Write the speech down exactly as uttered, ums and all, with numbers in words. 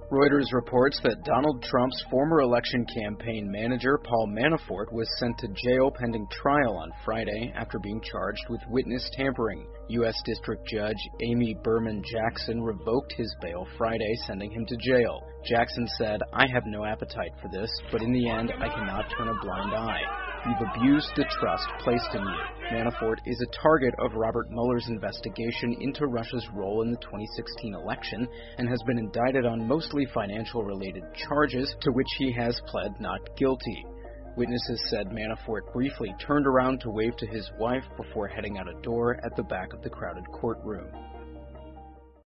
Reuters reports that Donald Trump's former election campaign manager, Paul Manafort, was sent to jail pending trial on Friday after being charged with witness tampering. U S District Judge Amy Berman Jackson revoked his bail Friday, sending him to jail. Jackson said, "I have no appetite for this, but in the end, I cannot turn a blind eye. You've abused the trust placed in you." Manafort is a target of Robert Mueller's investigation into Russia's role in the twenty sixteen election and has been indicted on mostly financial-related charges, to which he has pled not guilty. Witnesses said Manafort briefly turned around to wave to his wife before heading out a door at the back of the crowded courtroom.